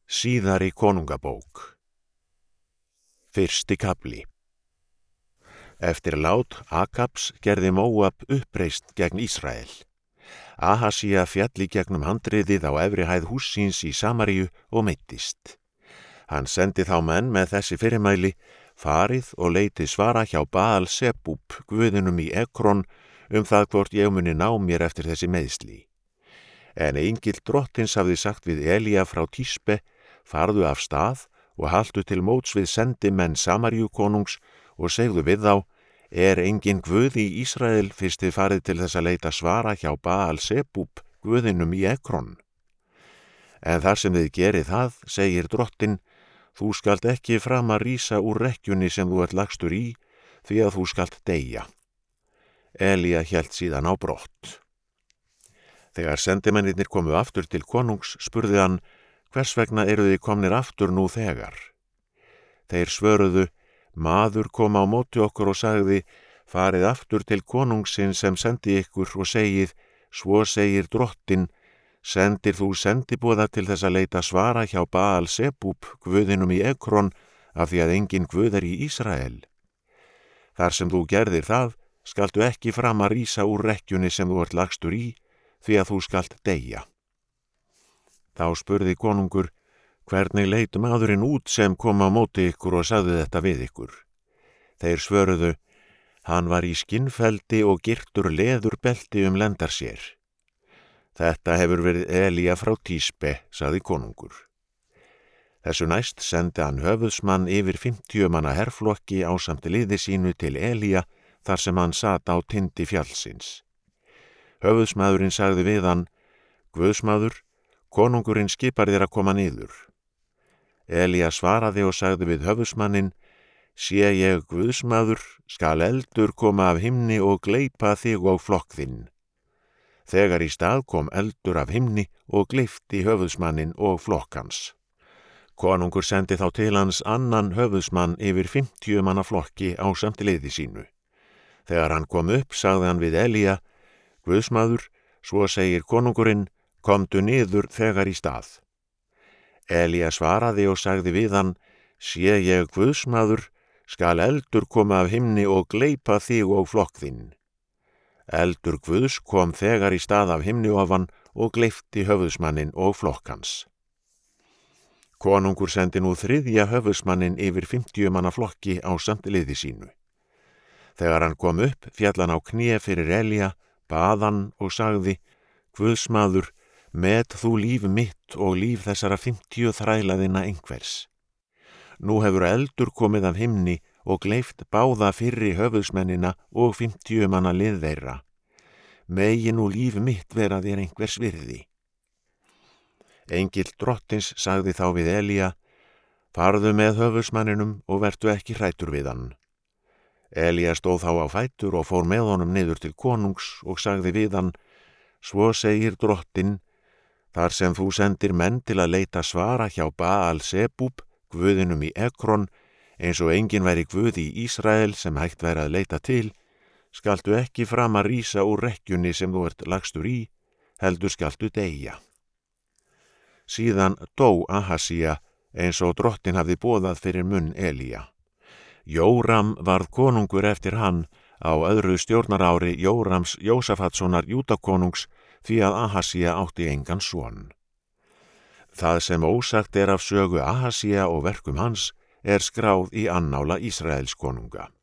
Síðari konungabók. Fyrsti kafli. Eftir lát Akabs gerði Móab uppreisn gegn Ísrael. Ahasía féll í gegnum handriðið á efri hæð húss síns í Samaríu og meiddist. Hann sendi þá menn með þessi fyrirmæli: farið og leitið svara hjá Baal Sebúb, guðinum í Ekron, það hvort ég muni ná mér eftir þessi meiðsli. En engill drottins hafði sagt við Elía frá Tísbe: farðu af stað og haltu til móts við sendimenn Samaríu konungs og segðu við þá: er engin guð í Ísrael fyrst þið farið til þess að leita svara hjá Baal Sebúb, guðinum í Ekron? En þar sem þið gerið það, segir drottin, þú skalt ekki framar rísa úr rekkjunni sem þú ert lagstur í, því að þú skalt deyja. Elía hélt síðan á brott. Þegar sendimennirnir komu aftur til konungs, spurði hann: hvers vegna eru þið komnir aftur nú þegar? Þeir svöruðu: maður kom á móti okkur og sagði: farið aftur til konungsins sem sendi ykkur og segið: svo segir drottin, sendir þú sendiboða til þess að leita svara hjá Baal Sebúb, guðinum í Ekron, af því að engin guð er í Ísrael. Þar sem þú gerðir það, skaltu ekki framar rísa úr rekkjunni sem þú ert lagstur í, því að þú skalt deyja. Þá spurði konungur: hvernig leit maðurinn út sem kom á móti ykkur og sagði þetta við ykkur? Þeir svöruðu: hann var í skinnfeldi og girtur leðurbelti lendar sér. Þetta hefur verið Elía frá Tísbe, sagði konungur. Þessu næst sendi hann höfuðsmann yfir 50 manna herflokki ásamt liði sínu til Elía, þar sem hann sat á tindi fjallsins. Höfuðsmaðurinn sagði við hann: guðsmaður, konungurinn skipar þér að koma niður. Elía svaraði og sagði við höfuðsmanninn: sé ég guðsmaður, skal eldur koma af himni og gleypa þig og flokk þinn. Þegar í stað kom eldur af himni og gleypti höfuðsmanninn og flokk hans. Konungur sendi þá til hans annan höfuðsmann yfir 50 manna flokki ásamt liði sínu. Þegar hann kom upp, sagði hann við Elía: guðsmaður, svo segir konungurinn, komdu niður þegar í stað. Elía svaraði og sagði við hann: sé ég guðsmaður, skal eldur koma af himni og gleypa þig og flokk þinn. Eldur Guðs kom þegar í stað af himni ofan og gleypti höfuðsmanninn og flokk hans. Konungur sendi nú 3. höfuðsmanninn yfir 50 manna flokki ásamt liði sínu. Þegar hann kom upp, féll hann á kné fyrir Elía, bað hann og sagði: guðsmaður, met þú líf mitt og líf þessara 50 þrælaðinna einhvers. Nú hefur eldur komið af himni og gleypt báða fyrri höfuðsmennina og 50 manna lið þeirra. Megi nú líf mitt vera þér einhvers virði. Engill drottins sagði þá við Elía: farðu með höfuðsmanninum og vertu ekki hræddur við hann. Elía stóð þá á fætur og fór með honum niður til konungs og sagði við hann: svo segir drottin, þar sem þú sendir menn til að leita svara hjá Baal Sebúb, guðinum í Ekron, eins og enginn væri guð í Ísrael sem hægt væri að leita til, skaltu ekki framar rísa úr rekkjunni sem þú ert lagstur í, heldur skaltu deyja. Síðan dó Ahasía eins og drottin hafði boðað fyrir munn Elía. Jóram varð konungur eftir hann á öðru stjórnarári Jórams Jósafatssonar Júdakonungs, því að Ahasía átti engan son. Það sem ósagt er af sögu Ahasía og verkum hans er skráð í annála Ísraels konunga.